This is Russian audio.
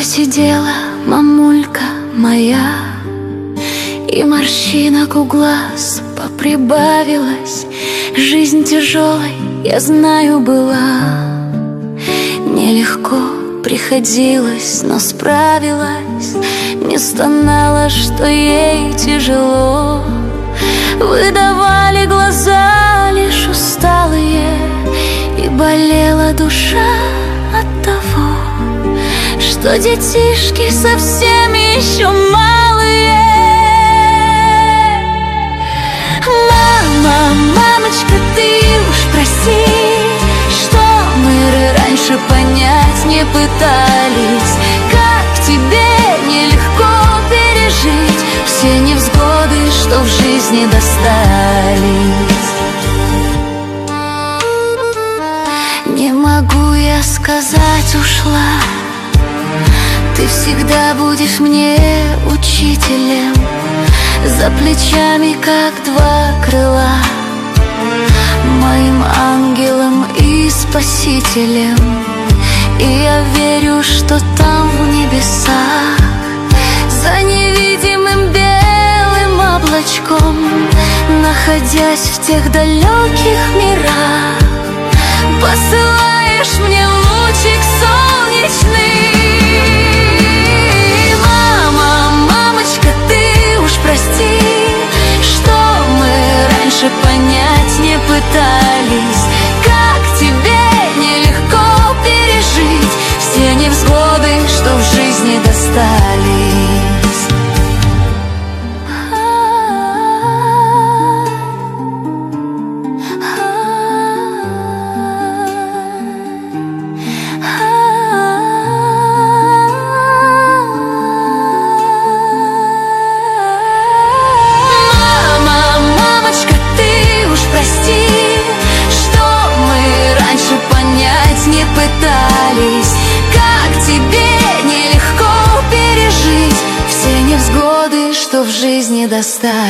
Посидела мамулька моя, и морщинок у глаз поприбавилось. Жизнь тяжелой, я знаю, была. Нелегко приходилось, но справилась. Не стонала, что ей тяжело. Выдавали глаза лишь усталые, и болела душа от того, что детишки совсем еще малые. Мама, мамочка, ты уж прости, что мы раньше понять не пытались. Как тебе нелегко пережить все невзгоды, что в жизни достались. Не могу я сказать, ушла. Ты всегда будешь мне учителем, за плечами, как два крыла, моим ангелом и спасителем. И я верю, что там в небесах, за невидимым белым облачком, находясь в тех далеких мирах, посылаешь мне лучик солнечный. Прости, что мы раньше понять не пытались. Как тебе нелегко пережить все невзгоды, что в жизни достались. Как тебе нелегко пережить все невзгоды, что в жизни достались.